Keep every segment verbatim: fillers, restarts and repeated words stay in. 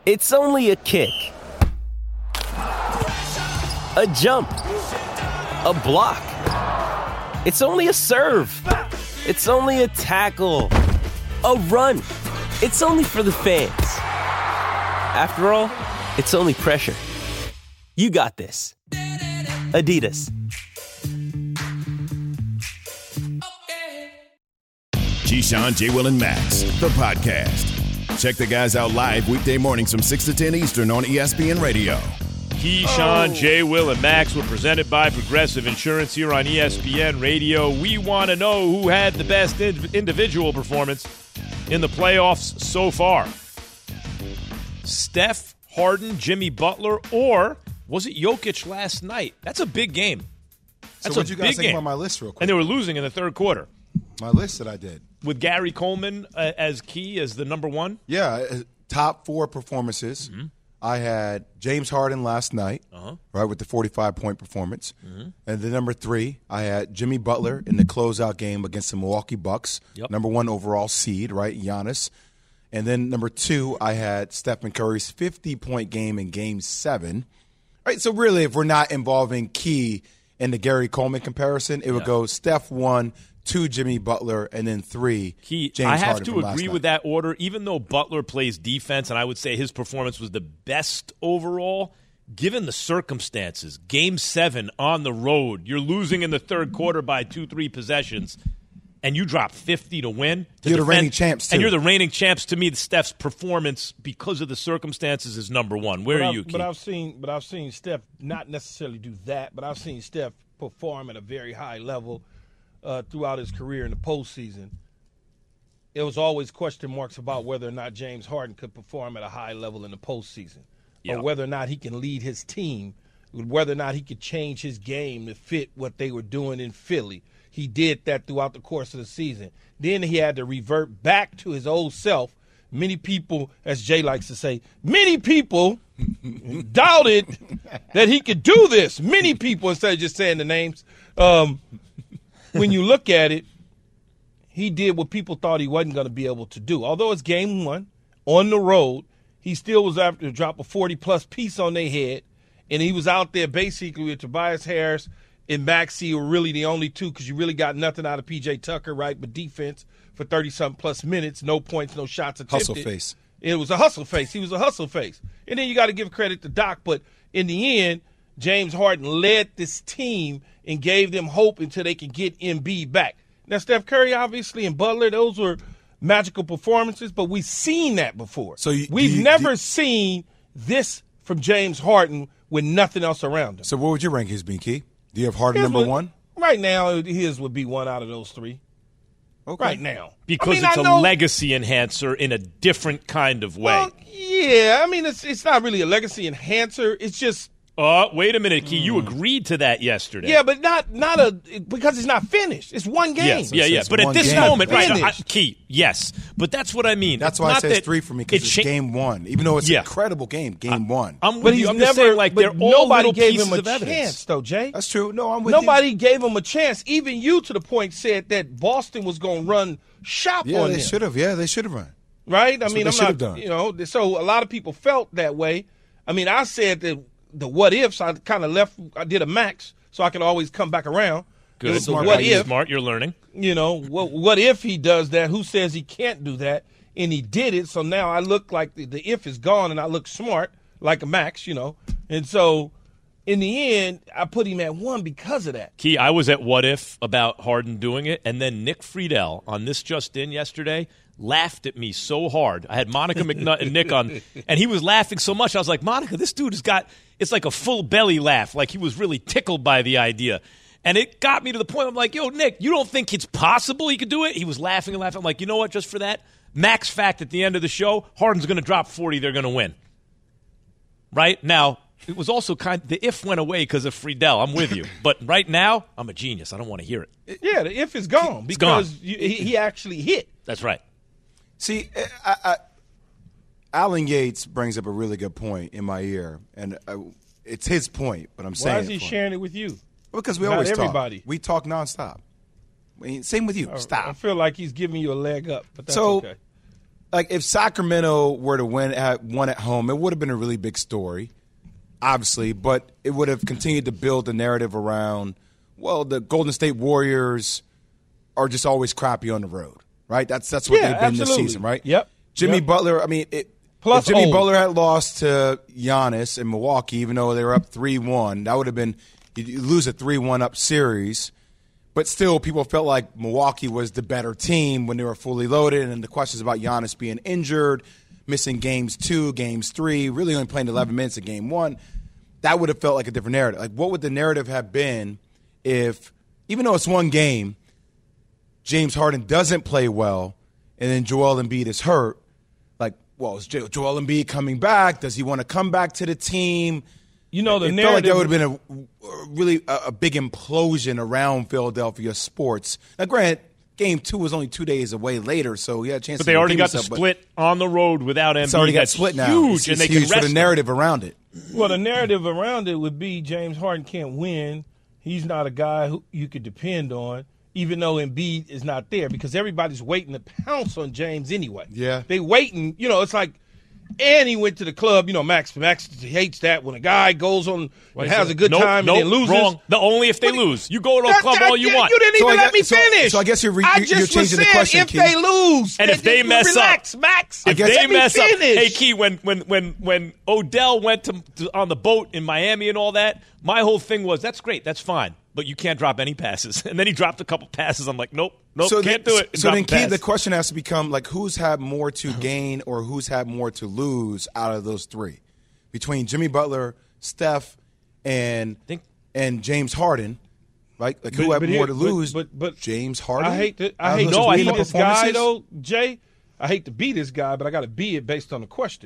It's only a kick, a jump, a block. It's only a serve. It's only a tackle, a run. It's only for the fans. After all, it's only pressure. You got this. Adidas. Keyshawn, J. Will, and Max, the podcast. Check the guys out live weekday mornings from six to ten Eastern on E S P N Radio. Keyshawn, Oh. J. Will, and Max were presented by Progressive Insurance here on E S P N Radio. We want to know who had the best ind- individual performance in the playoffs so far. Steph, Harden, Jimmy Butler, or was it Jokic last night? That's a big game. That's so what a you guys big think game. about my list real quick? And they were losing in the third quarter. My list that I did. With Gary Coleman uh, as key, as the number one? Yeah, uh, top four performances. Mm-hmm. I had James Harden last night, uh-huh. right, with the forty-five point performance. Mm-hmm. And then number three, I had Jimmy Butler in the closeout game against the Milwaukee Bucks, yep. number one overall seed, right, Giannis. And then number two, I had Stephen Curry's fifty point game in game seven. All right, so really, if we're not involving Key in the Gary Coleman comparison, it would yeah. go Steph one, two Jimmy Butler, and then three Key. James I have Harden to from last agree night. with that order, even though Butler plays defense, and I would say his performance was the best overall, given the circumstances. Game seven on the road, you're losing in the third quarter by two, three possessions, and you drop fifty to win. To you're defend, the reigning champs, too. And you're the reigning champs. To me, Steph's performance, because of the circumstances, is number one. Where but are I've, you, Key? But I've seen, but I've seen Steph not necessarily do that, but I've seen Steph perform at a very high level uh, throughout his career in the postseason. It was always question marks about whether or not James Harden could perform at a high level in the postseason, yeah. or whether or not he can lead his team, whether or not he could change his game to fit what they were doing in Philly. He did that throughout the course of the season. Then he had to revert back to his old self. Many people, as Jay likes to say, many people doubted that he could do this. Many people, instead of just saying the names. Um, when you look at it, he did what people thought he wasn't going to be able to do. Although it's game one, on the road, he still was after to drop a forty-plus piece on their head, and he was out there basically with Tobias Harris and Maxey were really the only two because you really got nothing out of P J Tucker, right, but defense for thirty-something plus minutes, no points, no shots attempted. Hustle face. It was a hustle face. He was a hustle face. And then you got to give credit to Doc, but in the end, James Harden led this team and gave them hope until they could get Embiid back. Now, Steph Curry, obviously, and Butler, those were magical performances, but we've seen that before. So you, We've you, never you, seen this from James Harden with nothing else around him. So what would your rankings be, Key? Do you have Harden His number would, one? Right now, his would be one out of those three. Okay. Right now. Because I mean, it's I a know, legacy enhancer in a different kind of way. Well, yeah, I mean, it's it's not really a legacy enhancer. It's just Uh, wait a minute, Key. You agreed to that yesterday. yeah, but not not a because it's not finished. It's one game. Yes, yeah, So yeah. it's But at one this game. moment, right, I, Finished. Key, yes. But that's what I mean. That's It's why I not say it's that three for me because it it's cha- game one. Even though it's Yeah. an incredible game, game one. I'm with But you. he's I'm never just saying, like, but they're all nobody little gave pieces him a of evidence. chance, though, Jay. That's true. No, I'm with Nobody you. gave him a chance. Even you, to the point, said that Boston was going to run shop Yeah, on they him. should have. Yeah, they should have run. Right? I That's mean, what they I'm should not, have done. you know, so a lot of people felt that way. I mean, I said that the what ifs, I kind of left, I did a max so I could always come back around. Good. It was the Smart. what You're if, Smart. You're learning. you know, what, what if he does that? Who says he can't do that? And he did it, so now I look like the, the if is gone and I look smart, like a max, you know. And so in the end, I put him at one because of that. Key, I was at What If about Harden doing it, and then Nick Friedel on This Just In yesterday laughed at me so hard. I had Monica McNutt and Nick on, and he was laughing so much. I was like, Monica, this dude has got, it's like a full belly laugh, like he was really tickled by the idea. And it got me to the point, I'm like, yo, Nick, you don't think it's possible he could do it? He was laughing and laughing. I'm like, you know what, just for that, max fact at the end of the show, Harden's going to drop forty, they're going to win. Right? Now, it was also kind of, the if went away because of Friedel. I'm with you. But right now, I'm a genius. I don't want to hear it. Yeah, the if is gone It's because gone. You, he, he actually hit. That's right. See, I, I, Alan Yates brings up a really good point in my ear, and I, it's his point, but I'm saying Why is he it for him. sharing it with you? Because we Not always everybody. talk. We talk nonstop. I mean, same with you. I Stop. feel like he's giving you a leg up, but that's so, okay. like if Sacramento were to win at one at home, it would have been a really big story, obviously, but it would have continued to build the narrative around, well, the Golden State Warriors are just always crappy on the road, right? That's that's what Yeah, they've been absolutely. this season, right? Yep. Jimmy Yep. Butler, I mean, it, Plus if Jimmy old. Butler had lost to Giannis in Milwaukee, even though they were up three one, that would have been you lose a three one up series. But still, people felt like Milwaukee was the better team when they were fully loaded, and the questions about Giannis being injured, missing games two, games three, really only playing eleven minutes in game one, that would have felt like a different narrative. Like, what would the narrative have been if, even though it's one game, James Harden doesn't play well, and then Joel Embiid is hurt? Like, well, is Jo- Joel Embiid coming back? Does he want to come back to the team? You know, the it narrative. felt like there would have been a, a really a, a big implosion around Philadelphia sports. Now, granted, game two was only two days away later, so he had a chance. But to they already redeem got the himself, but split on the road without Embiid. It's already got That's split now. huge, It's, and it's they huge can for rest the them. narrative around it. Well, the narrative around it would be James Harden can't win. He's not a guy who you could depend on, even though Embiid is not there, because everybody's waiting to pounce on James anyway. Yeah. They waiting. You know, it's like, and he went to the club. You know, Max Max hates that when a guy goes on and has a good nope, time nope, and then loses. Wrong. The only if they What- lose. You go to a That- club that- all you yeah, want. You didn't So even I let me guess- so- finish. so I guess you're re- I you're- just you're changing was the saying question, if Key. they lose, And if then they you mess up- relax, Max. If guess- they Let me mess up, finish. hey Key, when when when when Odell went to, to on the boat in Miami and all that, my whole thing was that's great, that's fine, but you can't drop any passes. And then he dropped a couple passes. I'm like, nope, nope, so can't then, do it. So Drop then, a Key, pass. the question has to become like, who's had more to gain or who's had more to lose out of those three, between Jimmy Butler, Steph, and Think- and James Harden, right? Like, who But- had but more here- to but- lose? but- but James Harden. I hate to. I Out of hate those to No, I be thought- this guy performances? though, Jay. I hate to be this guy, but I got to be it based on the question.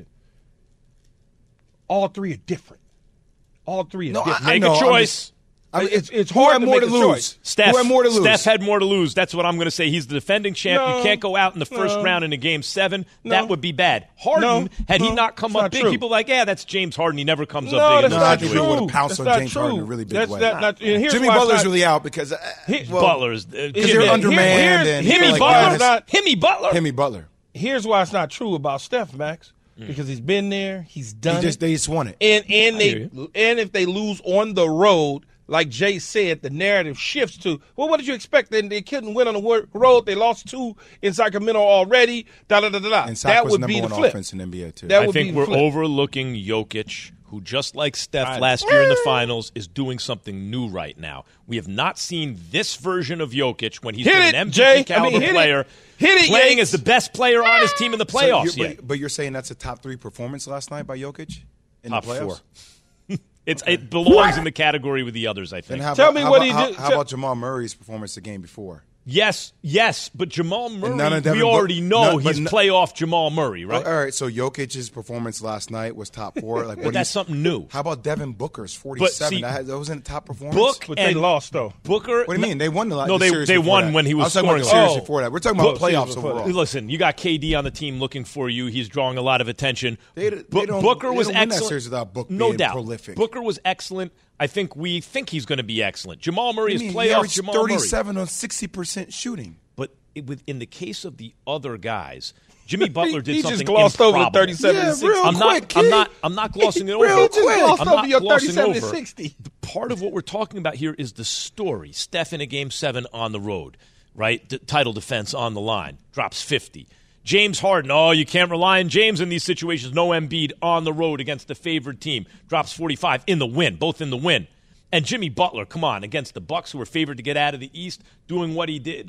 All three are different. All three are No, I- different. I Make know, a I'm choice. just- I mean, It's- it's who hard had to more make to a lose. choice. Steph, who had more to lose? Steph had more to lose. That's what I'm going to say. He's the defending champ. No, you can't go out in the first no. round in a game seven. No. That would be bad. Harden, No, had he no, not come it's up not big, true. people are like, yeah, that's James Harden. He never comes No, up big in that's those No, I not think true. we situations. would've pounced That's on not James true. Harden in a really big That's way. Not, not, and here's Jimmy why it's Butler's not- really out because uh, He- well, Butler is uh, because Jimmy- they're Here- undermanned here's- and Himmy like, Butler, not- Himmy Butler. Himmy Butler. Here's why it's not true about Steph, Max, because he's been there, he's done He just it, they just won it. and and I hear they and if they lose on the road, like Jay said, the narrative shifts to, well, what did you expect? They, they couldn't win on the wo- road. They lost two in Sacramento already. Da da da da da. And Sac That was would number be the one flip. offense in N B A too. That I would be think the we're flip. overlooking Jokic, who just like Steph I- last year in the finals is doing something new right now. We have not seen this version of Jokic when he's Hit been it, an M V P Jay. I caliber mean, hit it. player, Hit it, playing Yates. as the best player on his team in the So playoffs you're- yet. but, but you're saying that's a top three performance last night by Jokic in Top the playoffs? four. It's it belongs in the category with the others, I think. And how Tell about, me how what about, he how, did- how tell- about Jamal Murray's performance the game before? Yes, yes, but Jamal Murray, none of we Devin Book- already know none- but he's no- playoff Jamal Murray, right? Oh, all right, so Jokic's performance last night was top four. Like, what But do that's you- something new. How about Devin Booker's forty-seven? see, that, had- that wasn't a top performance. Book But they and lost though. Booker. What do you mean? They won the, No, the they series they before won that. when he was, I was talking scoring. about the series Oh. before that. We're talking about Book- playoffs series before overall. that. Listen, you got K D on the team looking for you. He's drawing a lot of attention. They- they Bu- don't- Booker they was don't win that excellent. series without Book no being doubt. prolific. Booker was excellent. I think we think he's going to be excellent. Jamal Murray I is mean, he playoff averaged Jamal Murray. thirty-seven on sixty percent shooting. But it, with, in the case of the other guys, Jimmy Butler did he something just glossed over the improbable. thirty-seven Yeah, and sixty. real I'm not. quick, I'm kid. not. I'm not glossing it over. Real just glossed I'm over not your glossing thirty-seven and over. sixty. The part of what we're talking about here is the story. Steph in a game seven on the road, right? D- title defense on the line, drops fifty. James Harden, oh, you can't rely on James in these situations. No Embiid on the road against the favored team, drops forty-five in the win, both in the win. And Jimmy Butler, come on, against the Bucks, who were favored to get out of the East, doing what he did,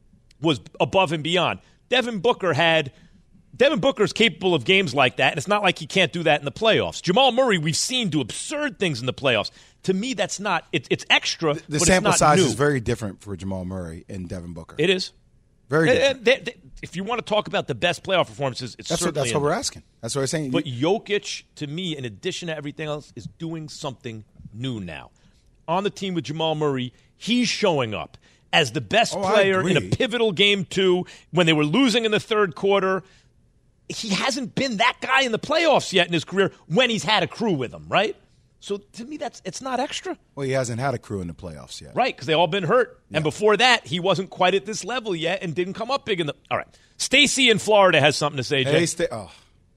was above and beyond. Devin Booker had Devin Booker's capable of games like that, and it's not like he can't do that in the playoffs. Jamal Murray, we've seen do absurd things in the playoffs. To me, that's not it, it's extra. The but sample it's not size new. is very different for Jamal Murray and Devin Booker. It is. very Uh, different. uh, they- they- if you want to talk about the best playoff performances, it's That's what, certainly that's what in we're there. asking. That's what we're saying. But Jokic, to me, in addition to everything else, is doing something new now. On the team with Jamal Murray, he's showing up as the best Oh, I player in a agree. pivotal game two when they were losing in the third quarter. He hasn't been that guy in the playoffs yet in his career when he's had a crew with him, right? So to me, that's it's not extra. Well, he hasn't had a crew in the playoffs yet. Right, because they all been hurt. Yeah. And before that, he wasn't quite at this level yet and didn't come up big in the – all right. Stacey in Florida has something to say, Jay. Hey, Sta- oh.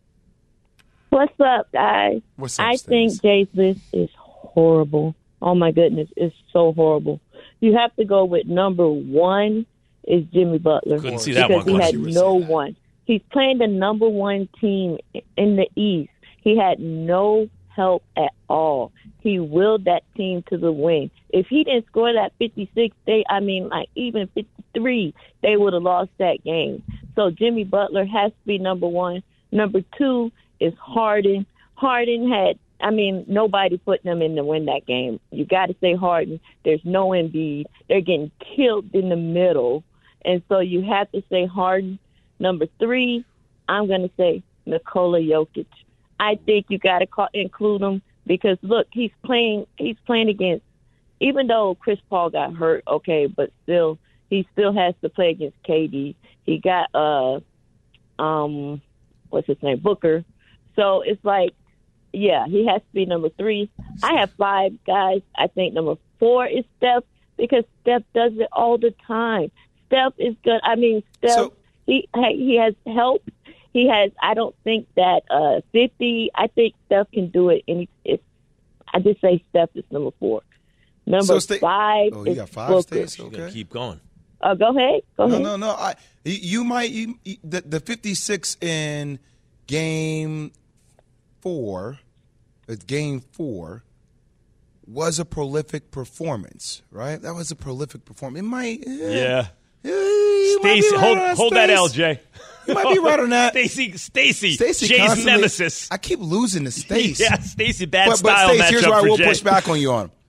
What's up, guys? What's up, I Stace? think Jay's list is horrible. Oh, my goodness. It's so horrible. You have to go with number one is Jimmy Butler. Couldn't see that one because he had coming. no one. He's playing the number one team in the East. He had no help at all. He willed that team to the win. If he didn't score that fifty-six, they, I mean, like even fifty-three, they would have lost that game. So Jimmy Butler has to be number one. Number two is Harden. Harden had, I mean, nobody put them in to win that game. You got to say Harden. There's no Embiid. They're getting killed in the middle. And so you have to say Harden. Number three, I'm going to say Nikola Jokic. I think you got to include him because, look, he's playing He's playing against, even though Chris Paul got hurt, okay, but still, he still has to play against K D. He got, uh, um, what's his name, Booker. So it's like, yeah, he has to be number three. I have five guys. I think number four is Steph because Steph does it all the time. Steph is good. I mean, Steph, So- he he has help. He has, I don't think that uh, fifty, I think Steph can do it. And it's, I just say Steph is number four. Number So Sta- five Oh, you is got five, Booker. Stace? You're gonna Okay. keep going. Uh, go ahead. Go No, ahead. no, no. I, you- you might you, you- the the fifty-six in game four, uh, game four, was a prolific performance, right? That was a prolific performance. It might, eh, Yeah. eh, you might be Stacey, right hold, on that, hold that Stace. L, Jay. You might be right on that. Stacey, Stacey, Stacey Jay's constantly- nemesis. I keep losing to Stace. Yeah, Stacey, bad but, but style Stace, matchup here's where I for will Jay. push back on you on.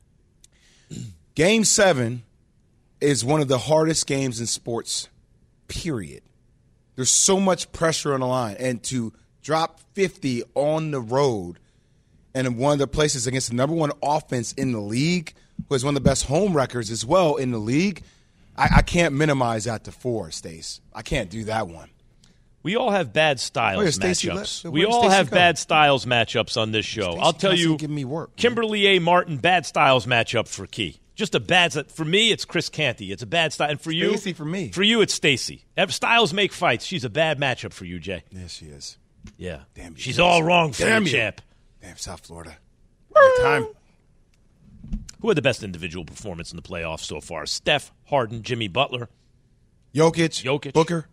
Game seven is one of the hardest games in sports, period. There's so much pressure on the line. And to drop fifty on the road and in one of the places against the number one offense in the league, who has one of the best home records as well in the league, I, I can't minimize that to four, Stace. I can't do that one. We all have bad styles Oh, yeah, Stacey matchups. left. Where We did all Stacey have go? bad styles matchups on this show. Stacey I'll tell you, constantly giving me work, man. Kimberly A. Martin, bad styles matchup for Key. Just a bad – for me, it's Chris Canty. It's a bad style. And for you – Stacey for me. For you, it's Stacey. Styles make fights. She's a bad matchup for you, Jay. Yes, she is. Yeah. Damn you. She's all wrong for Damn you, you. champ. Damn, South Florida. Every time. Who had the best individual performance in the playoffs so far? Steph, Harden, Jimmy Butler. Jokic. Jokic. Booker.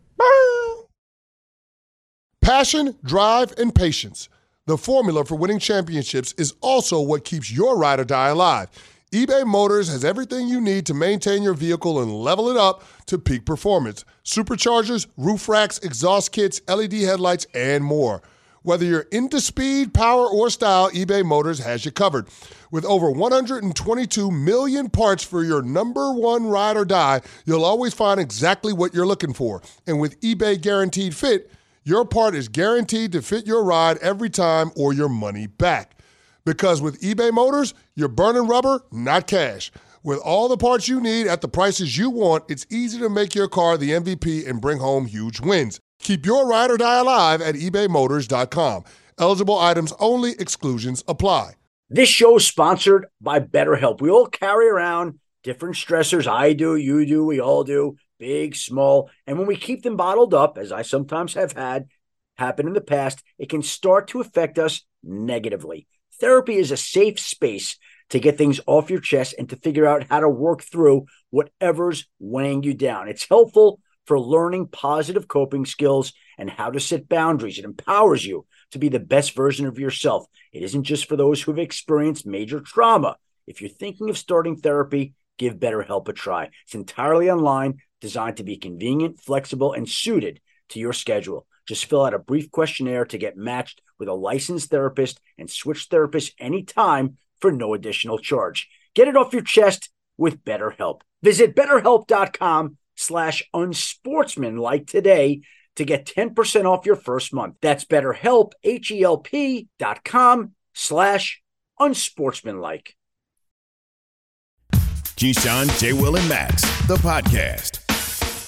Passion, drive, and patience. The formula for winning championships is also what keeps your ride or die alive. eBay Motors has everything you need to maintain your vehicle and level it up to peak performance. Superchargers, roof racks, exhaust kits, L E D headlights, and more. Whether you're into speed, power, or style, eBay Motors has you covered. With over one hundred twenty-two million parts for your number one ride or die, you'll always find exactly what you're looking for. And with eBay Guaranteed Fit, your part is guaranteed to fit your ride every time or your money back. Because with eBay Motors, you're burning rubber, not cash. With all the parts you need at the prices you want, it's easy to make your car the M V P and bring home huge wins. Keep your ride or die alive at ebay motors dot com. Eligible items only. Exclusions apply. This show is sponsored by BetterHelp. We all carry around different stressors. I do, you do, we all do, big, small. And when we keep them bottled up, as I sometimes have had happen in the past, it can start to affect us negatively. Therapy is a safe space to get things off your chest and to figure out how to work through whatever's weighing you down. It's helpful for learning positive coping skills and how to set boundaries. It empowers you to be the best version of yourself. It isn't just for those who have experienced major trauma. If you're thinking of starting therapy, give BetterHelp a try. It's entirely online, designed to be convenient, flexible, and suited to your schedule. Just fill out a brief questionnaire to get matched with a licensed therapist and switch therapists anytime for no additional charge. Get it off your chest with BetterHelp. Visit BetterHelp.com slash unsportsmanlike today to get ten percent off your first month. That's BetterHelp, H-E-L-P dot com slash unsportsmanlike. Keyshawn, J. Will, and Max, the podcast.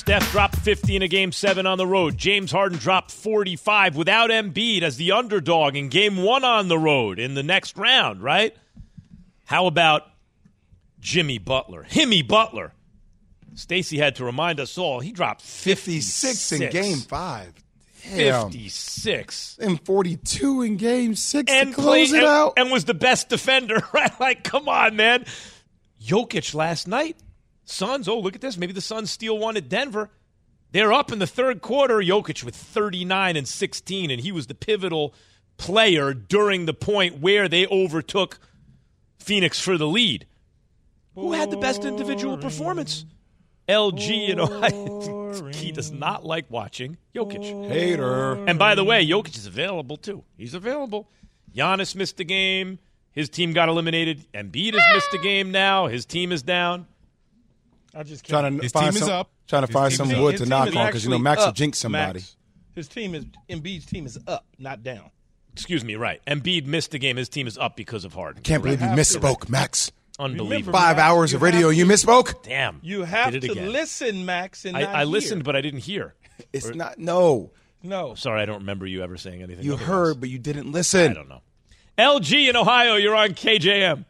Steph dropped fifty in a Game seven on the road. James Harden dropped forty-five without Embiid as the underdog in Game one on the road in the next round, right? How about Jimmy Butler? Himmy Butler. Stacey had to remind us all, he dropped fifty-six, fifty-six in Game five. Damn. fifty-six. And forty-two in Game six And to close played, it and, out. and was the best defender, right? Like, come on, man. Jokic last night. Suns, oh, look at this. Maybe the Suns steal one at Denver. They're up in the third quarter. Jokic with thirty-nine and sixteen, and he was the pivotal player during the point where they overtook Phoenix for the lead. Who had the best individual performance? L G in Ohio. He does not like watching Jokic. Hater. And by the way, Jokic is available, too. He's available. Giannis missed a game. His team got eliminated. Embiid has missed a game now. His team is down. I just can't. Trying to His find team some, is up. Trying to His find team some is up. wood His to team knock is on because, you know, actually Max will up, jinx somebody. Max. His team is Embiid's team is up, not down. Excuse me, right. Embiid missed a game. His team is up because of Harden. Can't believe you misspoke, Max. Unbelievable. Five Max, hours you of radio, have you to- misspoke? Damn. You have Did it to again. listen, Max, and I, not I hear. listened, but I didn't hear. It's not, no. No. Sorry, I don't remember you ever saying anything. You otherwise. heard, but you didn't listen. I don't know. L G in Ohio, you're on K J M.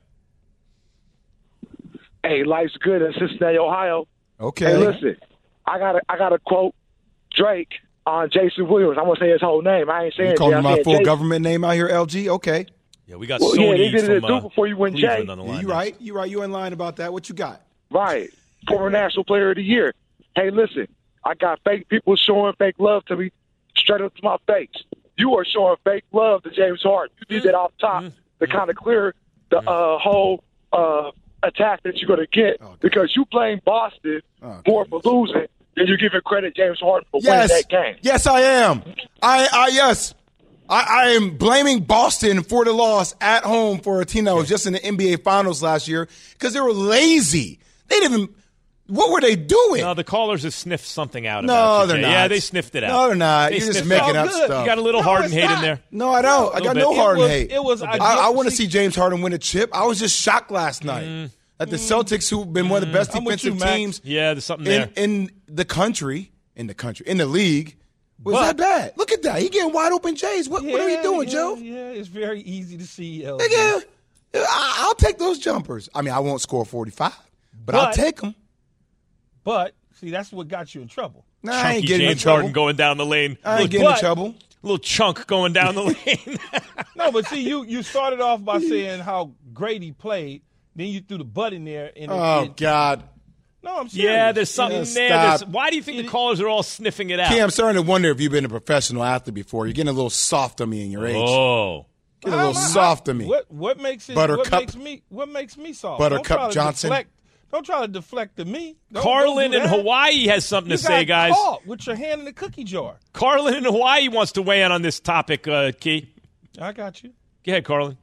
Hey, life's good in Cincinnati, Ohio. Okay. Hey, listen, I got to I got to quote Drake on Jason Williams. I'm gonna say his whole name. I ain't saying You it. calling I'm my saying full Jason. government name out here, L G? Okay. Yeah, we got Well, yeah, Sony they did it from do uh, before you went Cleveland Jay. on the Yeah, line. you right. You right. You in line about that. What you got? Right. Former National Player of the Year. Hey, listen, I got fake people showing fake love to me straight up to my face. You are showing fake love to James Harden. You did that off top to kind of clear the uh, whole uh, attack that you're going to get Oh, because you blame Boston Oh, more for losing than you giving credit James Harden for Yes. winning that game. Yes, I am. I, I yes. I, I am blaming Boston for the loss at home for a team that was just in the N B A Finals last year because they were lazy. They didn't even. What were they doing? No, the callers have sniffed something out No, about you, they're Jay. not. Yeah, they sniffed it out. No, they're not. They You're just sniffed making it out. up good. stuff. You got a little No, Harden it's hate not. in there. No, I don't. I got bit. no It Harden was- hate. it was- I I, I get- want to see- see James Harden win a chip. I was just shocked last night Mm. that the Celtics, who've been one of the best I'm with defensive you, Max. teams Yeah, there's something there. in, in the country, in the country, in the league, was But- that bad? Look at that. He getting wide open Jays. What, what are you Yeah, doing, yeah, Joe? Yeah, it's very easy to see. L G. Nigga, I, I'll take those jumpers. I mean, I won't score forty-five, but, I'll But- take them. But see, that's what got you in trouble. Nah, I ain't Chunky getting in James trouble. Harden going down the lane. I ain't little, getting in but- trouble. little chunk going down the lane. No, but see, you you started off by saying how great he played. Then you threw the butt in there. And it, Oh, it- God. no, I'm serious. yeah, there's something Yeah, there. stop. There's- why do you think the callers are all sniffing it out? Key, I'm starting to wonder if you've been a professional athlete before. You're getting a little soft on me in your age. Oh. Getting a little soft on me. What what makes it? Buttercup. What makes me? What makes me soft? Buttercup Don't try to Johnson. Deflect, don't try to deflect to me. Don't, Carlin don't do in that. Hawaii has something You to say, got guys. caught with your hand in the cookie jar. Carlin in Hawaii wants to weigh in on this topic, uh, Key. I got you, Go ahead, Carlin.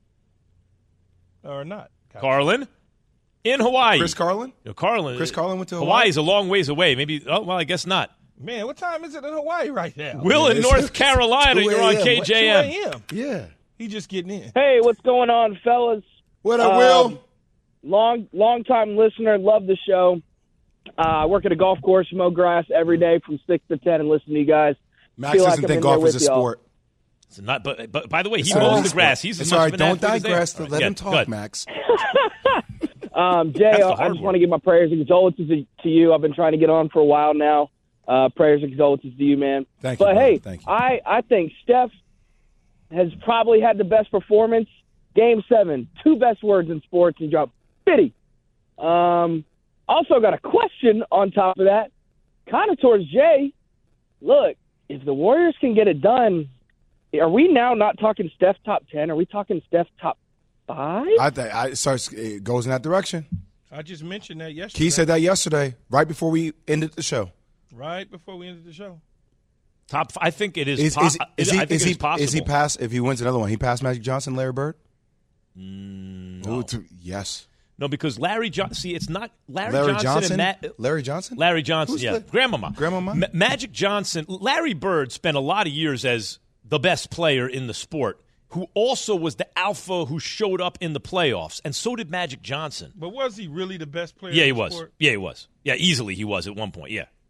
or not. Got Carlin in Hawaii. Chris Carlin? Yo, Carlin. Chris Carlin went to Hawaii? Hawaii's a long ways away. Maybe. Oh well, I guess not. you. Man, what time is it in Hawaii right now? Will in it's- North it's Carolina. two You're on a.m. K J M. two a.m. Yeah. He just getting in. Hey, what's going on, fellas? What up, Um, Will? Long, long time listener. Love the show. Uh, I work at a golf course, mow grass every day from six to ten, and listen to you guys. Max feel like doesn't I'm think in golf there is a with y'all. sport. It's not, but, but by the way, he It's mows all the grass. He's It's as much all of right. an Don't athlete as they are. digress. All right, Let yeah, him go talk, ahead. Max. Um, Jay, That's the I hard just one. want to give my prayers and condolences to, to you. I've been trying to get on for a while now. Uh, prayers and condolences to you, man. Thank you, But brother. hey, Thank you. I, I think Steph has probably had the best performance. Game seven, two best words in sports. He dropped fifty. Um, also got a question on top of that, kind of towards Jay. Look, if the Warriors can get it done, are we now not talking Steph top ten? Are we talking Steph top five? I think I, it, starts, it goes in that direction. I just mentioned that yesterday. Key said that yesterday, right before we ended the show. right before we ended the show. Top. I think it is. Is, po- is, is he, I think is, it he, is possible. is he past, if he wins another one, he passed Magic Johnson, Larry Bird? Mm, Ooh, no. to- yes. No, because Larry Johnson. See, it's not Larry, Larry Johnson, Johnson? and Matt. Larry Johnson? Larry Johnson, Who's yeah, the- Grandmama. Grandmama? Ma- Magic Johnson. Larry Bird spent a lot of years as the best player in the sport, who also was the alpha who showed up in the playoffs, and so did Magic Johnson. But was he really the best player? Yeah, in he the was. sport? Yeah, he was. Yeah, easily he was at one point. Yeah,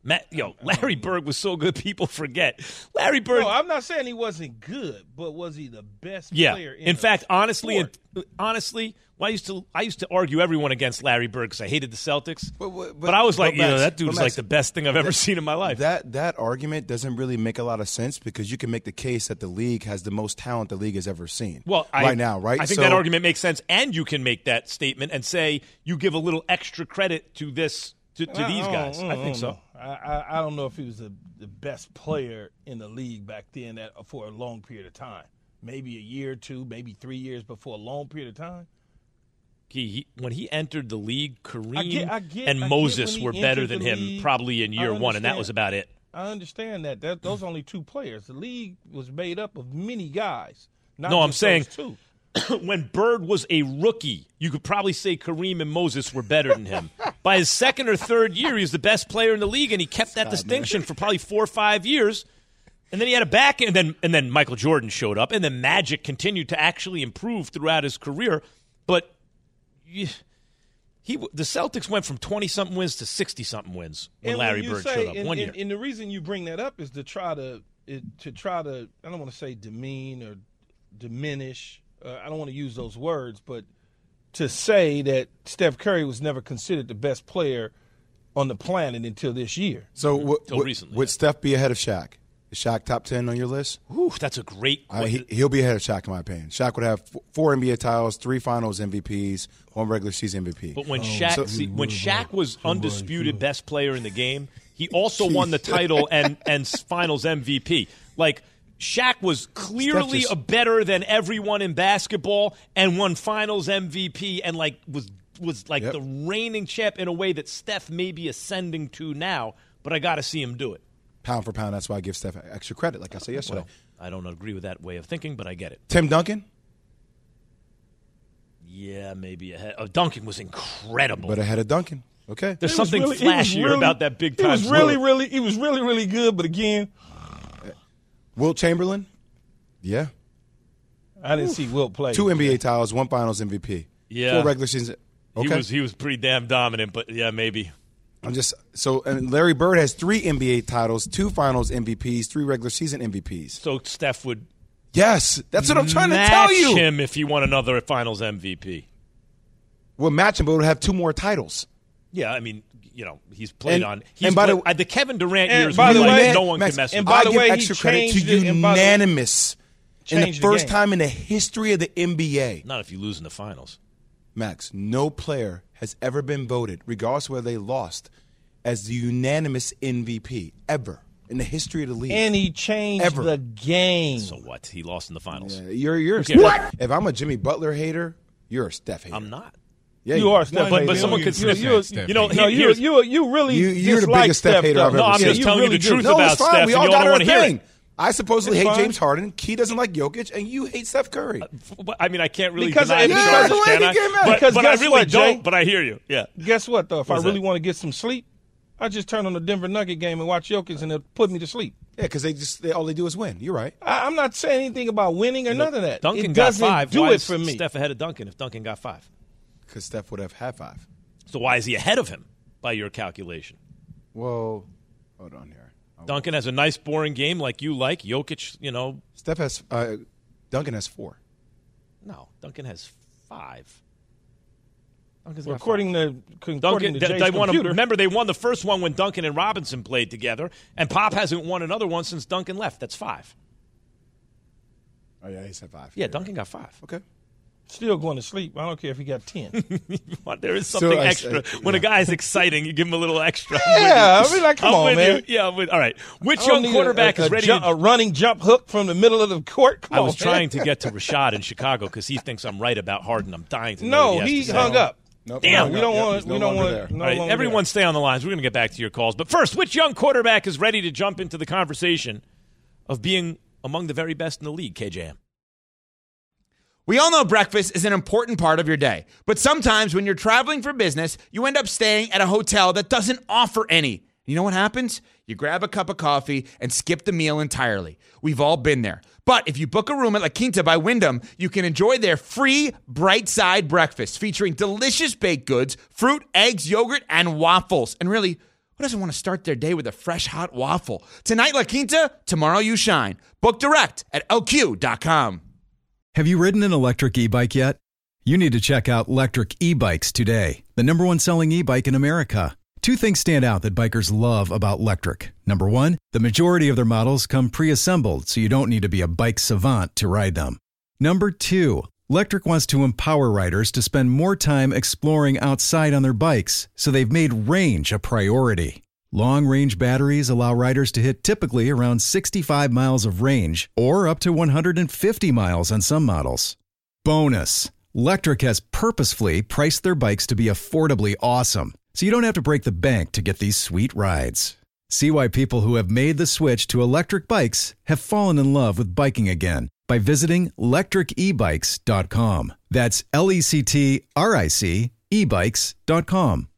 Matt, yo, Larry Bird was so good, people forget. Larry Bird. No, I'm not saying he wasn't good, but was he the best yeah. player? In, in fact, honestly, sport? and, honestly, well, I used to I used to argue everyone against Larry Bird because I hated the Celtics. But, but, but I was like, but you know, Max, that dude's but like Max, the best thing I've ever that, seen in my life. That that argument doesn't really make a lot of sense because you can make the case that the league has the most talent the league has ever seen. Well, right I, now, right? I think so, that argument makes sense, and you can make that statement and say you give a little extra credit to this to, to I, these I guys. I I think so. I, I, I don't know if he was the, the best player in the league back then that, for a long period of time. Maybe a year or two, maybe three years, but for a long period of time. He, he, when he entered the league, Kareem I get, I get, and I Moses get were better than him league, probably in year one, and that was about it. I understand that. that those are only two players. The league was made up of many guys. Not no, just I'm saying two. when Bird was a rookie, you could probably say Kareem and Moses were better than him. By his second or third year, he was the best player in the league, and he kept that distinction for probably four or five years. And then he had a back, and then and then Michael Jordan showed up, and then Magic continued to actually improve throughout his career. But he, he the Celtics went from twenty-something wins to sixty-something wins when and Larry when Bird say, showed up and, one and, year. And the reason you bring that up is to try to it, to try to I don't want to say demean or diminish. Uh, I don't want to use those words, but to say that Steph Curry was never considered the best player on the planet until this year. So w- Until w- recently, would yeah. Steph be ahead of Shaq? Is Shaq top ten on your list? Ooh, that's a great Uh, he, he'll be ahead of Shaq in my opinion. Shaq would have f- four N B A titles, three Finals M V Ps, one regular season M V P. But when Shaq So- see, when Shaq was undisputed best player in the game, he also won the title and and Finals M V P. Like Shaq was clearly just- a better than everyone in basketball and won Finals M V P and like was was like Yep. the reigning champ in a way that Steph may be ascending to now. But I got to see him do it. Pound for pound, that's why I give Steph extra credit, like I said yesterday. Well, I don't agree with that way of thinking, but I get it. Tim Duncan, Yeah, maybe ahead. Oh, Duncan was incredible. but ahead of Duncan. Okay. There's He was something really- he was flashier really- about that big He time. was really, really, he was really, really good. But again, Wilt Chamberlain, yeah. I didn't see Wilt play. Two N B A titles, one Finals M V P. Yeah. Four regular seasons. Okay. He was he was pretty damn dominant, but yeah, maybe. I'm just so and Larry Bird has three N B A titles, two Finals M V Ps, three regular season M V Ps. So Steph would Yes, that's what I'm trying to match tell you. him if he won another Finals M V P. We'll match him, but we'll have two more titles. Yeah, I mean, you know, he's played And- on. He's and by played, the- uh, the Kevin Durant and years, by were the like way- no one Max, can mess with and him. by I the give way, he extra credit to changed it, and by the- unanimous in the Changed the first game. time in the history of the N B A. Not if you lose in the finals. Max, no player has ever been voted, regardless of whether they lost, as the unanimous M V P ever in the history of the league. and he changed Ever. the game. So what? He lost in the finals. Yeah, you're you're a cares? Steph- If I'm a Jimmy Butler hater, you're a Steph hater. I'm not. Yeah, you are Steph. But, hater. but someone You- could you- sniff you- it. You know, No, he- you here's- you you really You- you're the dislike biggest Steph hater though. I've ever No, I'm seen. just you telling you really the do. truth No, about it's fine. Steph, We and all you got don't our want to hear thing. it. I supposedly It's hate fine. James Harden. Key doesn't like Jokic, and you hate Steph Curry. But, I mean, I can't really Because deny I- the because- charges, Yeah, can the way I? he came out. But, Because but I guess really what, don't. Jay? But I hear you. Yeah. Guess what though? If What's I really that? want to get some sleep, I just turn on the Denver Nugget game and watch Jokic, and it'll put me to sleep. Yeah, because they just they, all they do is win. You're right. I, I'm not saying anything about winning or none of that. Duncan it got doesn't five. do Why it is for me. Steph ahead of Duncan if Duncan got five? Because Steph would have had five. So why is he ahead of him by your calculation? Well, hold on here. Duncan has a nice, boring game like you like. Jokic, you know, Steph has uh, Duncan has four. no. Duncan has five. Duncan's Well, got according five. to according Duncan, to they, Jay's they won a, computer, remember, they won the first one when Duncan and Robinson played together, and Pop hasn't won another one since Duncan left. That's five. Oh yeah, he said five. Yeah, Duncan got five. Okay. still going to sleep. I don't care if he got ten. There is So, something I- extra. I- when a yeah. guy is exciting, you give him a little extra. Yeah, I'm with I you. mean, like, come I'm on, with man. you. Yeah, I'm with, all right. Which I don't young need quarterback a, a, is ready jump, to a running jump hook from the middle of the court? Come I on, was man. trying to get to Rashad in Chicago because he thinks I'm right about Harden. I'm dying to know No, what he, he has to say. hung up. Nope, Damn, no, we don't yep, want. he's no We don't longer want. there. No All right, longer everyone there. stay on the lines. We're going to get back to your calls. But first, which young quarterback is ready to jump into the conversation of being among the very best in the league, K J M? We all know breakfast is an important part of your day, but sometimes when you're traveling for business, you end up staying at a hotel that doesn't offer any. You know what happens? You grab a cup of coffee and skip the meal entirely. We've all been there. But if you book a room at La Quinta by Wyndham, you can enjoy their free Bright Side breakfast featuring delicious baked goods, fruit, eggs, yogurt, and waffles. And really, Who doesn't want to start their day with a fresh, hot waffle? Tonight, La Quinta, tomorrow you shine. Book direct at L Q dot com. Have you ridden an electric e-bike yet? You need to check out Lectric E-Bikes today, the number one selling e-bike in America. Two things stand out that bikers love about Lectric. Number one, the majority of their models come pre-assembled, so you don't need to be a bike savant to ride them. Number two, Lectric wants to empower riders to spend more time exploring outside on their bikes, so they've made range a priority. Long-range batteries allow riders to hit typically around sixty-five miles of range, or up to one hundred fifty miles on some models. Bonus, Lectric has purposefully priced their bikes to be affordably awesome, so you don't have to break the bank to get these sweet rides. See why people who have made the switch to electric bikes have fallen in love with biking again by visiting lectric e bikes dot com. That's L E C T R I C e bikes dot com.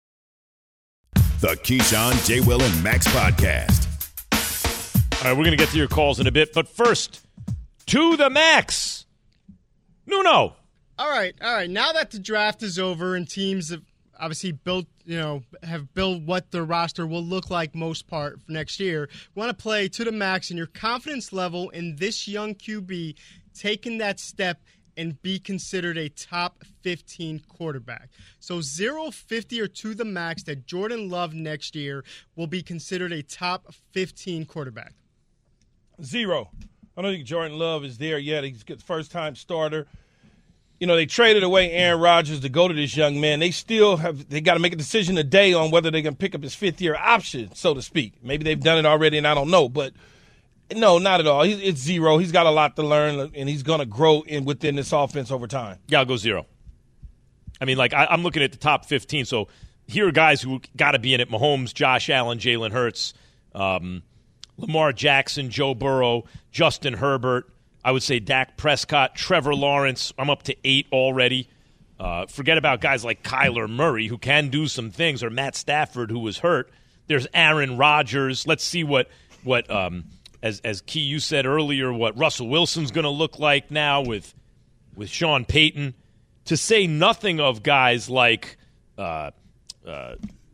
The Keyshawn, J. Will, and Max podcast. All right, we're going to get to your calls in a bit, but first, to the max. Nuno. All right, all right. Now that the draft is over and teams have obviously built, you know, have built what their roster will look like most part for next year, we want to play to the max, and your confidence level in this young Q B taking that step and be considered a top fifteen quarterback. So zero, fifty, or to the max that Jordan Love next year will be considered a top fifteen quarterback. Zero. I don't think Jordan Love is there yet. He's the first-time starter. You know, they traded away Aaron Rodgers to go to this young man. They still have – they got to make a decision today on whether they can pick up his fifth-year option, so to speak. Maybe they've done it already, and I don't know. But, no, not at all. He, it's zero. He's got a lot to learn, and he's going to grow in within this offense over time. Yeah, I'll go zero. I mean, like, I, I'm looking at the top fifteen. So here are guys who got to be in it. Mahomes, Josh Allen, Jalen Hurts, um, Lamar Jackson, Joe Burrow, Justin Herbert. I would say Dak Prescott, Trevor Lawrence. I'm up to eight already. Uh, forget about guys like Kyler Murray, who can do some things, or Matt Stafford, who was hurt. There's Aaron Rodgers. Let's see what, what um, as as Key, you said earlier, what Russell Wilson's going to look like now with with Sean Payton. To say nothing of guys like uh, uh,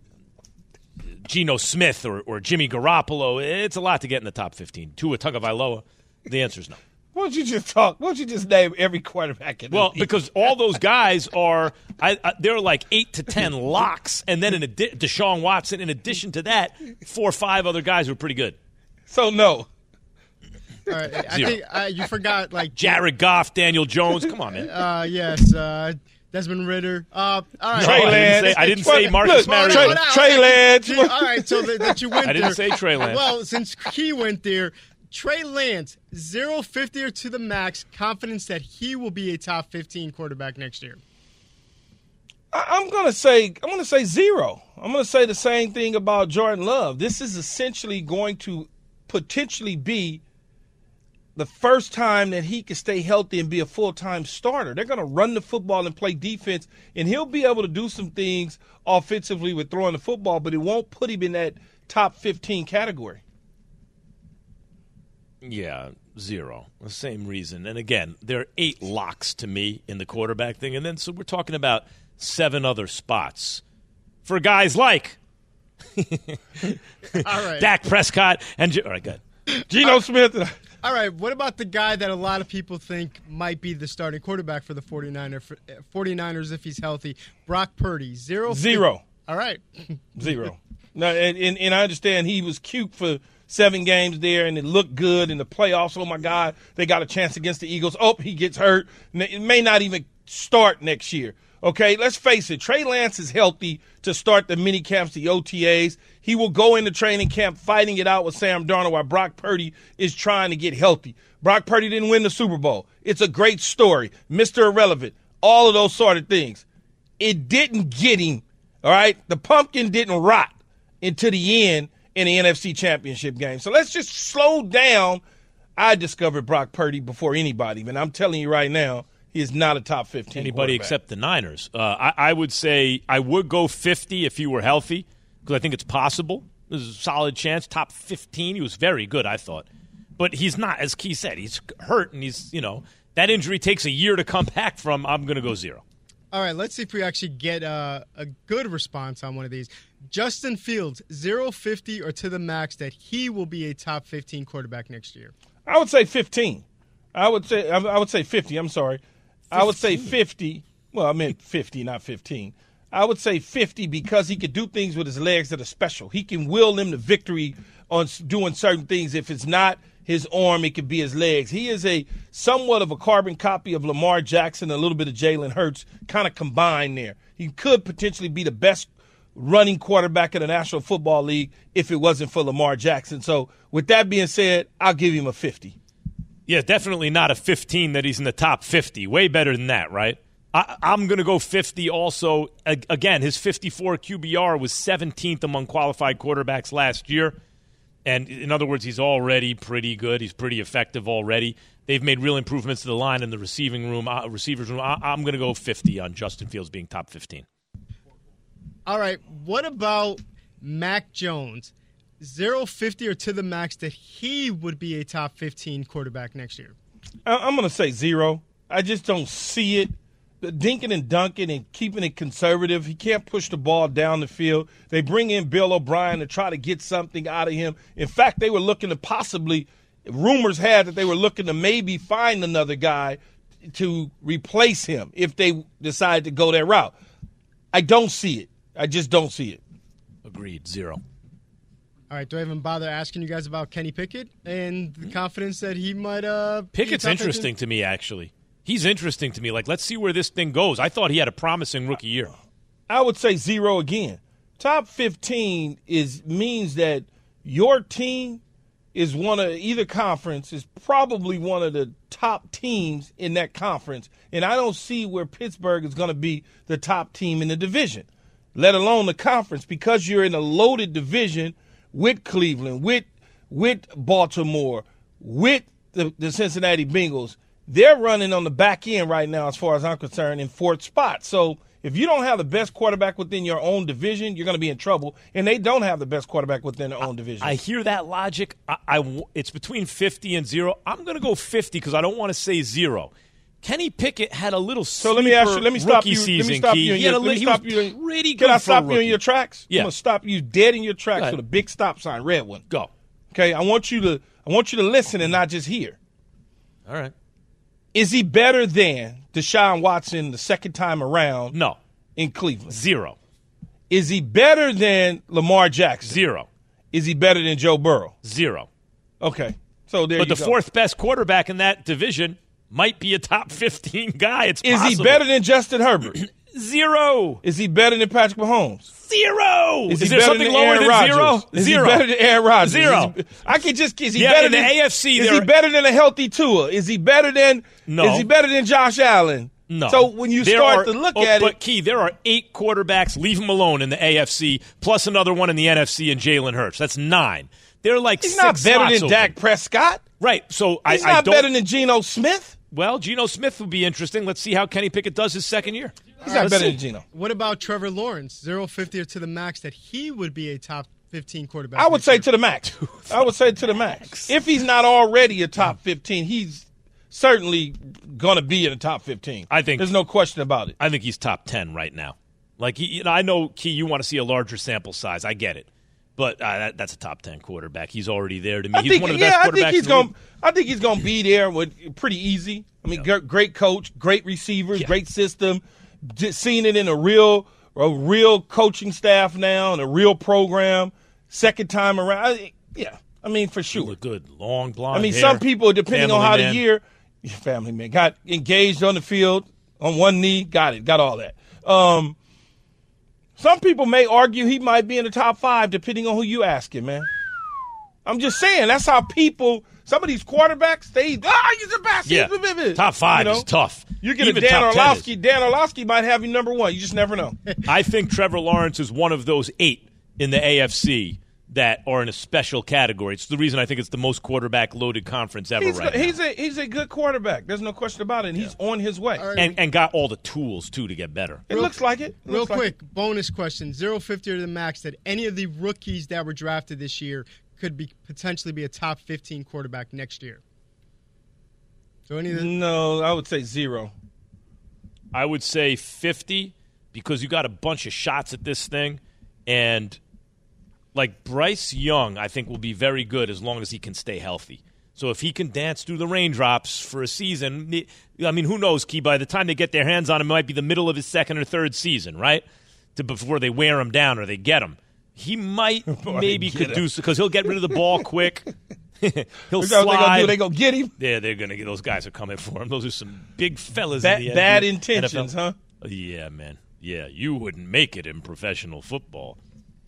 Geno Smith or, or Jimmy Garoppolo. It's a lot to get in the top fifteen. Tua Tagovailoa, the answer is no. Why don't you just talk? Why don't you just name every quarterback in the Well, league? because all those guys are I, I, they're like eight to ten locks, and then in adi- Deshaun Watson. In addition to that, four or five other guys were pretty good. So no. All right, I Zero. think uh, you forgot like Jared Goff, Daniel Jones. Come on, man. Uh, yes, uh, Desmond Ritter. Uh, all right, Trey Lance. I didn't say, I didn't say Marcus Look, Mariota. Trey, Trey Lance. All right, so that, that you went I there. didn't say Trey Lance. Well, since he went there, Trey Lance, zero, fifty, or to the max, confidence that he will be a top fifteen quarterback next year. I, I'm gonna say I'm gonna say zero. I'm gonna say the same thing about Jordan Love. This is essentially going to potentially be the first time that he can stay healthy and be a full-time starter. They're going to run the football and play defense, and he'll be able to do some things offensively with throwing the football, but it won't put him in that top fifteen category. Yeah, zero. The same reason. And again, there are eight locks to me in the quarterback thing, and then so we're talking about seven other spots for guys like All right. Dak Prescott and all right, good. Geno Smith. All right, what about the guy that a lot of people think might be the starting quarterback for the 49ers if he's healthy? Brock Purdy, zero? Zero. All right. Zero. No, and, and, and I understand he was cute for seven games there, and it looked good in the playoffs. Oh, my God, they got a chance against the Eagles. Oh, he gets hurt. It may not even start next year. Okay, let's face it. Trey Lance is healthy to start the mini camps, the O T As. He will go into training camp fighting it out with Sam Darnold while Brock Purdy is trying to get healthy. Brock Purdy didn't win the Super Bowl. It's a great story. Mister Irrelevant, all of those sort of things. It didn't get him, all right? The pumpkin didn't rot into the end in the N F C Championship game. So let's just slow down. I discovered Brock Purdy before anybody, man. I'm telling you right now, he is not a top fifteen Anybody except the Niners. Uh, I, I would say I would go fifty if he were healthy, because I think it's possible. There's a solid chance. Top fifteen. He was very good, I thought. But he's not, as Key said. He's hurt, and he's, you know, that injury takes a year to come back from. I'm going to go zero. All right, let's see if we actually get uh, a good response on one of these. Justin Fields, zero fifty or to the max that he will be a top fifteen quarterback next year. I would say fifteen. I would say I would say fifty. I'm sorry. fifteen. I would say fifty. Well, I meant fifty, not fifteen. I would say fifty because he could do things with his legs that are special. He can will them to victory on doing certain things. If it's not his arm, it could be his legs. He is a somewhat of a carbon copy of Lamar Jackson, a little bit of Jalen Hurts, kind of combined there. He could potentially be the best running quarterback in the National Football League if it wasn't for Lamar Jackson. So with that being said, I'll give him a fifty. Yeah, definitely not a fifteen that he's in the top fifty. Way better than that, right? I, I'm going to go fifty also. Again, his fifty-four Q B R was seventeenth among qualified quarterbacks last year. And in other words, he's already pretty good. He's pretty effective already. They've made real improvements to the line in the receiving room, uh, receivers room. I, I'm going to go fifty on Justin Fields being top fifteen. All right, what about Mac Jones? zero fifty or to the max that he would be a top fifteen quarterback next year? I'm going to say zero. I just don't see it. Dinking and dunking and keeping it conservative. He can't push the ball down the field. They bring in Bill O'Brien to try to get something out of him. In fact, they were looking to possibly, rumors had that they were looking to maybe find another guy to replace him if they decide to go that route. I don't see it. I just don't see it. Agreed. Zero. All right, do I even bother asking you guys about Kenny Pickett and the confidence that he might uh Pickett's interesting to me, actually. He's interesting to me. Like, let's see where this thing goes. I thought he had a promising rookie year. I would say zero again. Top fifteen is means that your team is one of either conference is probably one of the top teams in that conference. And I don't see where Pittsburgh is going to be the top team in the division, let alone the conference, because you're in a loaded division with Cleveland, with with Baltimore, with the, the Cincinnati Bengals. They're running on the back end right now, as far as I'm concerned, in fourth spot. So if you don't have the best quarterback within your own division, you're going to be in trouble. And they don't have the best quarterback within their own division. I hear that logic. I, I, it's between fifty and zero. I'm going to go fifty because I don't want to say zero. Kenny Pickett had a little so let me ask you. Let me stop you. Season, let me stop Key. you. In he your, a, let me he stop was you. In, pretty good. Can I for stop a you in your tracks? Yeah. I'm gonna stop you dead in your tracks with a big stop sign, red one. Go. Okay. I want you to. I want you to listen and not just hear. All right. Is he better than Deshaun Watson the second time around? No. In Cleveland? Zero. Is he better than Lamar Jackson? Zero. Is he better than Joe Burrow? Zero. Okay. So there but you the go. fourth best quarterback in that division might be a top fifteen guy. It's Is possible. he better than Justin Herbert? Zero. Is he better than Patrick Mahomes? Zero. Is, is he there better something than lower Aaron than Rodgers? zero? Is Zero. he better than Aaron Rodgers? Zero. Is he, I can just. Is he yeah, better in the than A F C? Is he better than a healthy Tua? Is he better than? No. Is he better than Josh Allen? No. So when you there start are, to look oh, at but it, Key, there are eight quarterbacks. Leave them alone in the A F C, plus another one in the N F C and Jalen Hurts. That's nine. They're like he's six not better slots than open. Dak Prescott. Right. So he's I, I not don't, better than Geno Smith. Well, Geno Smith would be interesting. Let's see how Kenny Pickett does his second year. He's right, not better see. than Geno. What about Trevor Lawrence? zero fifty or to the max that he would be a top fifteen quarterback? I would say year. to the max. I would say to the max. If he's not already a top fifteen, he's certainly going to be in the top fifteen. I think there's no question about it. I think he's top ten right now. Like he, you know, I know, Key, you want to see a larger sample size. I get it, but uh, that, that's a top ten quarterback. He's already there to me. I He's think, one of the yeah, best I quarterbacks. think he's in the going. league. I think he's going to be there with pretty easy. I mean, Yeah. g- great coach, great receivers, Yeah. great system. Just seeing it in a real, a real coaching staff now and a real program. Second time around, I, yeah. I mean, for You sure. look good, long blonde. I mean, hair, some people, depending on family how man. the year, family man, got engaged on the field on one knee, got it, got all that. Um, some people may argue he might be in the top five, depending on who you asking, man. I'm just saying, that's how people, some of these quarterbacks, they, ah, he's the best. Yeah, He's the- top five you know? is tough. You get Even a Dan top ten Orlovsky, is. Dan Orlovsky might have you number one. You just never know. I think Trevor Lawrence is one of those eight in the A F C that are in a special category. It's the reason I think it's the most quarterback-loaded conference ever He's, right go- now. he's a he's a good quarterback. There's no question about it. And he's on his way. and, and got all the tools, too, to get better. It looks like it. It Real looks like quick, bonus question: zero fifty or to the max that any of the rookies that were drafted this year could be potentially be a top fifteen quarterback next year. So any of it. the No, I would say zero. I would say fifty because you got a bunch of shots at this thing. And, like, Bryce Young, I think, will be very good as long as he can stay healthy. So if he can dance through the raindrops for a season, I mean, who knows, Key? By the time they get their hands on him, it might be the middle of his second or third season, right? To, before they wear him down or they get him. He might maybe could him. do so because he'll get rid of the ball quick. He'll slide. Do, they go get him? Yeah, they're going to get those guys are coming for him. Those are some big fellas. Bad, in the bad N F L. intentions, huh? Yeah, man. Yeah, you wouldn't make it in professional football.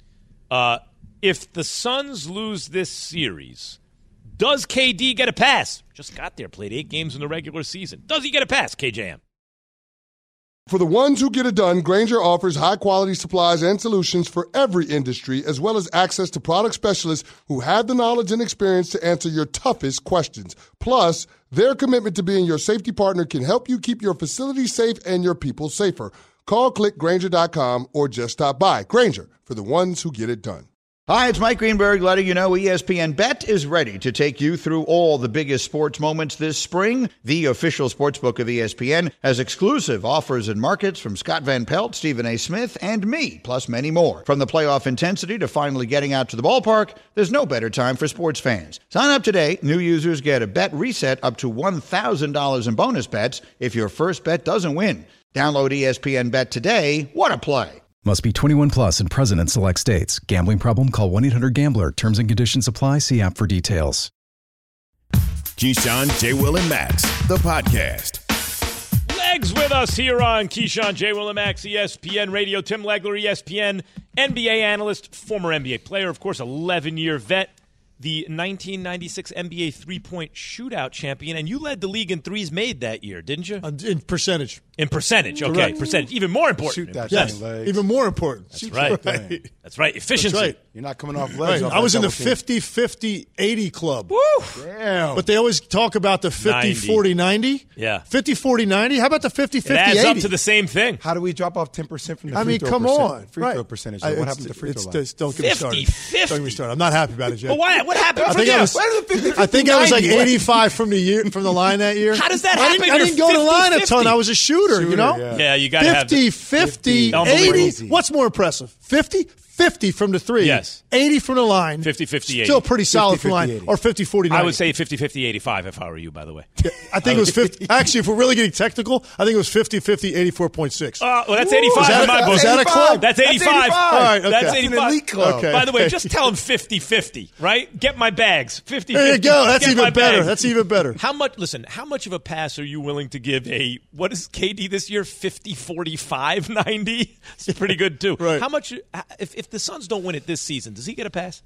Uh, if the Suns lose this series, does K D get a pass? Just got there, played eight games in the regular season. Does he get a pass, K J M? For the ones who get it done, Grainger offers high-quality supplies and solutions for every industry, as well as access to product specialists who have the knowledge and experience to answer your toughest questions. Plus, their commitment to being your safety partner can help you keep your facility safe and your people safer. Call, click Grainger dot com, or just stop by. Grainger, for the ones who get it done. Hi, it's Mike Greenberg letting you know E S P N Bet is ready to take you through all the biggest sports moments this spring. The official sportsbook of E S P N has exclusive offers and markets from Scott Van Pelt, Stephen A. Smith, and me, plus many more. From the playoff intensity to finally getting out to the ballpark, there's no better time for sports fans. Sign up today. New users get a bet reset up to one thousand dollars in bonus bets if your first bet doesn't win. Download E S P N Bet today. What a play. Must be twenty-one plus and present in select states. Gambling problem? Call one eight hundred gambler. Terms and conditions apply. See app for details. Keyshawn, J. Will, and Max, the podcast. Legs with us here on Keyshawn, J. Will, and Max, E S P N Radio. Tim Legler, E S P N N B A analyst, former N B A player, of course, eleven-year vet. The nineteen ninety-six N B A three-point shootout champion, and you led the league in threes made that year, didn't you? Uh, in percentage. In percentage, okay. Correct. Percentage, even more important. Shoot that Yes, thing, legs. even more important. That's Shoot right. that thing. That's right. Efficiency. That's right. You're not coming off legs. Right. Off I was in the double team. fifty fifty eighty club. Woo! Damn. But they always talk about the fifty forty ninety. Yeah. fifty forty ninety. How about the fifty fifty It adds eighty? up to the same thing. How do we drop off ten percent from the I free mean, throw come percent, on. free right. throw percentage? I, What it's- happened to free it's, throw line? it's, Don't get me started. fifty fifty. Don't get me started. I'm not happy about it yet. But why, what happened I from think you? I was, I think I was like eighty-five from the year from the line that year. How does that I happen? didn't, I didn't You're go to the line a fifty ton. I was a shooter, you Shooter, know? yeah. Yeah, you got to have fifty, the, fifty, Unbelievable. eighty. What's more impressive? fifty? fifty from the three. Yes. eighty from the line. fifty fifty eighty. Still pretty solid fifty, from the line. fifty, eighty. Or fifty forty ninety. I would say fifty fifty eighty-five if I were you, by the way. I think it was fifty. Actually, if we're really getting technical, I think it was fifty fifty eighty-four point six. Uh, well, that's eighty-five Is that in a- my book. is that a club? That's eighty-five. That's eighty-five. All right, okay. That's That's an eighty-five. elite club. Okay. By the way, just tell him fifty fifty, right? Get my bags. fifty fifty. There you go. That's Get my even better. bags. That's even better. How much, listen, how much of a pass are you willing to give a, what is K D this year, fifty forty-five ninety? It's pretty good, too. Right. How much, if, if the Suns don't win it this season, does he get a pass?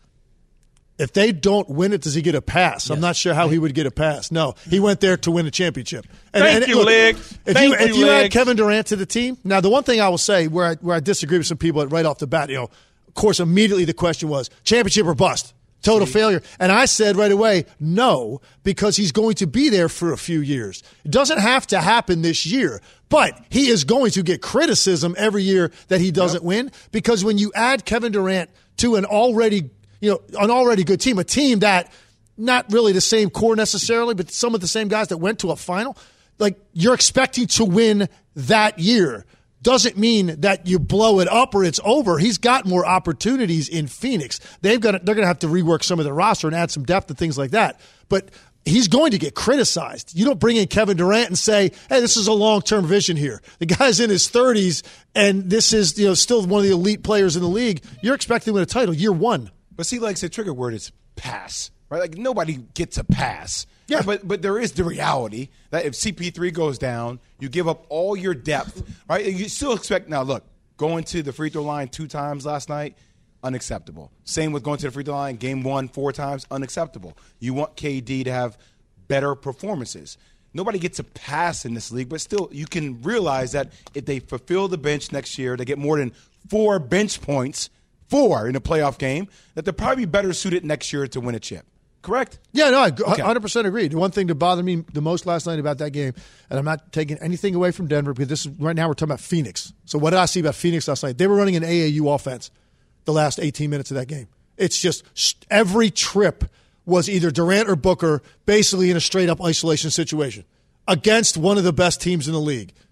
If they don't win it, does he get a pass? I'm not sure how he would get a pass. No, he went there to win a championship. And, Thank and, you, look, Lig. If Thank you, if you, you add Lig. Kevin Durant to the team, now the one thing I will say where I, where I disagree with some people right off the bat, you know, of course, immediately the question was championship or bust. Total failure. And I said right away, no, because he's going to be there for a few years. It doesn't have to happen this year, but he is going to get criticism every year that he doesn't win, because when you add Kevin Durant to an already, you know, an already good team, a team that not really the same core necessarily, but some of the same guys that went to a final, like you're expecting to win that year. Doesn't mean that you blow it up or it's over. He's got more opportunities in Phoenix. They've got to, they're going to have to rework some of their roster and add some depth and things like that. But he's going to get criticized. You don't bring in Kevin Durant and say, "Hey, this is a long-term vision here." The guy's in his thirties, and this is, you know, still one of the elite players in the league. You're expecting to win a title year one. But see, like the trigger word is pass, right? Like nobody gets a pass. Yeah. Right? But but there is the reality that if C P three goes down, you give up all your depth, right? And you still expect, now look, going to the free throw line two times last night, unacceptable. Same with going to the free throw line game one four times, unacceptable. You want K D to have better performances. Nobody gets a pass in this league, but still you can realize that if they fulfill the bench next year, they get more than four bench points, four in a playoff game, that they're probably better suited next year to win a chip. Correct? Yeah, no, I Okay. one hundred percent agree. The one thing that bothered me the most last night about that game, and I'm not taking anything away from Denver because this is right now we're talking about Phoenix. So what did I see about Phoenix last night? They were running an A A U offense the last eighteen minutes of that game. It's just every trip was either Durant or Booker basically in a straight-up isolation situation against one of the best teams in the league.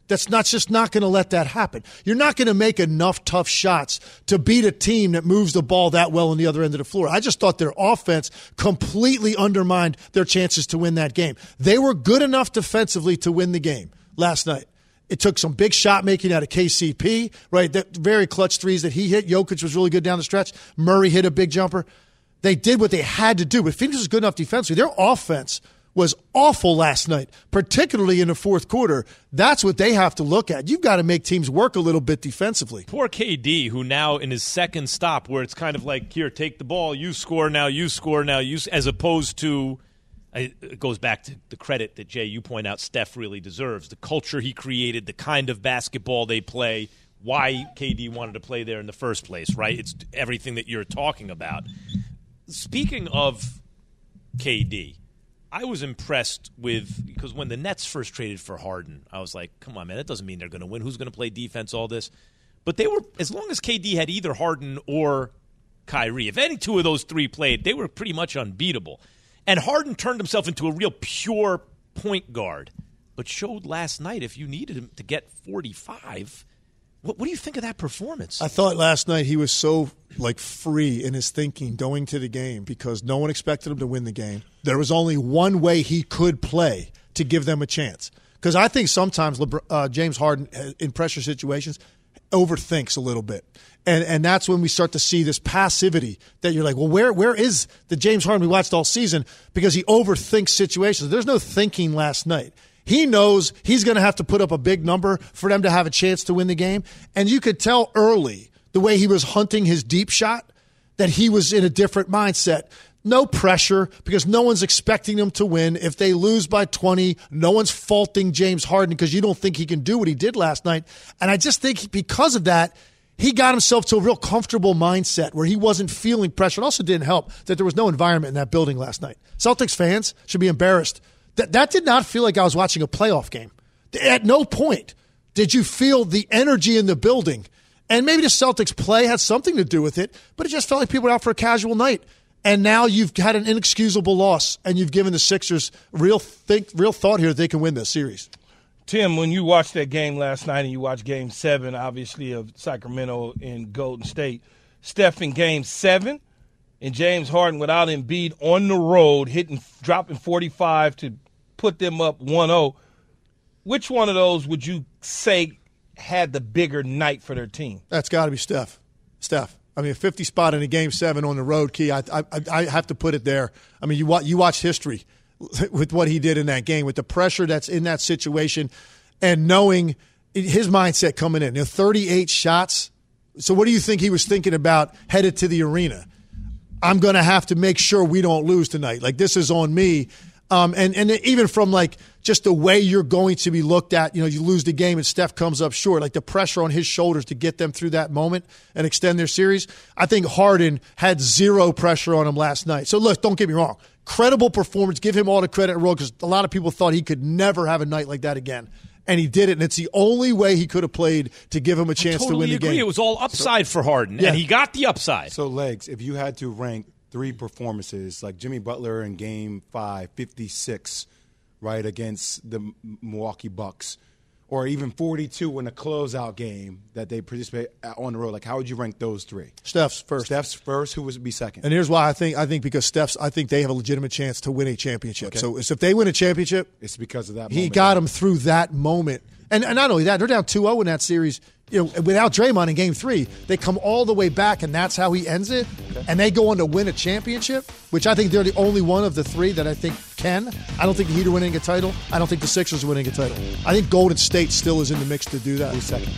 That's not just not going to let that happen. You're not going to make enough tough shots to beat a team that moves the ball that well on the other end of the floor. I just thought their offense completely undermined their chances to win that game. They were good enough defensively to win the game last night. It took some big shot making out of K C P, right? The very clutch threes that he hit. Jokic was really good down the stretch. Murray hit a big jumper. They did what they had to do, but Phoenix was good enough defensively. Their offense was awful last night, particularly in the fourth quarter. That's what they have to look at. You've got to make teams work a little bit defensively. Poor K D, who now in his second stop, where it's kind of like, here, take the ball, you score now, you score now, you, as opposed to, it goes back to the credit that, Jay, you point out Steph really deserves. The culture he created, the kind of basketball they play, why K D wanted to play there in the first place, right? It's everything that you're talking about. Speaking of K D, I was impressed with, because when the Nets first traded for Harden, I was like, come on, man, that doesn't mean they're going to win. Who's going to play defense, all this? But they were, as long as K D had either Harden or Kyrie, if any two of those three played, they were pretty much unbeatable. And Harden turned himself into a real pure point guard, but showed last night if you needed him to get forty-five. What, what do you think of that performance? I thought last night he was so like free in his thinking going to the game because no one expected him to win the game. There was only one way he could play to give them a chance. Because I think sometimes LeBron, uh, James Harden in pressure situations overthinks a little bit. And and that's when we start to see this passivity that you're like, well, where where is the James Harden we watched all season? Because he overthinks situations. There's no thinking last night. He knows he's going to have to put up a big number for them to have a chance to win the game. And you could tell early, the way he was hunting his deep shot, that he was in a different mindset. No pressure because no one's expecting them to win. If they lose by twenty, no one's faulting James Harden because you don't think he can do what he did last night. And I just think because of that, he got himself to a real comfortable mindset where he wasn't feeling pressure. It also didn't help that there was no environment in that building last night. Celtics fans should be embarrassed. That that did not feel like I was watching a playoff game. At no point did you feel the energy in the building. And maybe the Celtics play had something to do with it, but it just felt like people were out for a casual night. And now you've had an inexcusable loss, and you've given the Sixers real think, real thought here that they can win this series. Tim, when you watched that game last night and you watched Game seven, obviously, of Sacramento and Golden State, Steph in Game seven and James Harden without Embiid on the road, hitting, dropping forty-five to put them up one oh, which one of those would you say had the bigger night for their team? That's got to be Steph. Steph. I mean, a fifty spot in a Game seven on the road, Key, I, I, I have to put it there. I mean, you watch, you watch history with what he did in that game, with the pressure that's in that situation, and knowing his mindset coming in. You know, thirty-eight shots. So what do you think he was thinking about headed to the arena? I'm going to have to make sure we don't lose tonight. Like, this is on me. Um, and, and even from, like, just the way you're going to be looked at, you know, you lose the game and Steph comes up short, like the pressure on his shoulders to get them through that moment and extend their series. I think Harden had zero pressure on him last night. So, look, don't get me wrong. Credible performance. Give him all the credit in the world because a lot of people thought he could never have a night like that again. And he did it, and it's the only way he could have played to give him a chance totally to win the agree. game. It was all upside so, for Harden, yeah. and he got the upside. So, Legs, if you had to rank three performances, like Jimmy Butler in Game five, fifty-six, right, against the Milwaukee Bucks, or even forty-two in a closeout game that they participate on the road, like how would you rank those three? Steph's first. Steph's first. Who would be second? And here's why I think I think because Steph's, I think they have a legitimate chance to win a championship. Okay. So, so if they win a championship, it's because of that. He moment. got them through that moment. And, and not only that, they're down two oh in that series. You know, without Draymond in Game Three, they come all the way back, and that's how he ends it. Okay. And they go on to win a championship, which I think they're the only one of the three that I think can. I don't think the Heat are winning a title. I don't think the Sixers are winning a title. I think Golden State still is in the mix to do that. Who's second?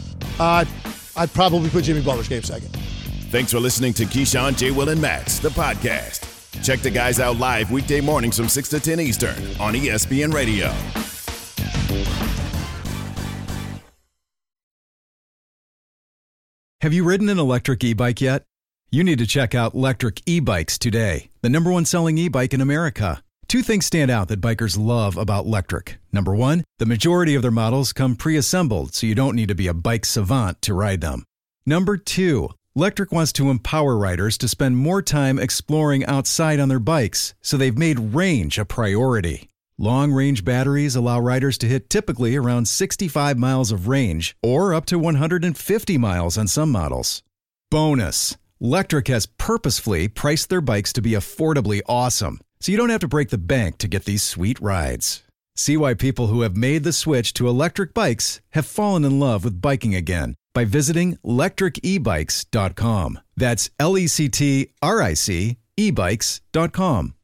Uh, I'd probably put Jimmy Butler's game second. Thanks for listening to Keyshawn, J. Will, and Max, the podcast. Check the guys out live weekday mornings from six to ten Eastern on E S P N Radio. Have you ridden an electric e-bike yet? You need to check out Lectric E-Bikes today, the number one selling e-bike in America. Two things stand out that bikers love about Lectric. Number one, the majority of their models come pre-assembled, so you don't need to be a bike savant to ride them. Number two, Lectric wants to empower riders to spend more time exploring outside on their bikes, so they've made range a priority. Long-range batteries allow riders to hit typically around sixty-five miles of range or up to one hundred fifty miles on some models. Bonus, Lectric has purposefully priced their bikes to be affordably awesome, so you don't have to break the bank to get these sweet rides. See why people who have made the switch to electric bikes have fallen in love with biking again by visiting lectric e bikes dot com. That's L E C T R I C e bikes dot com.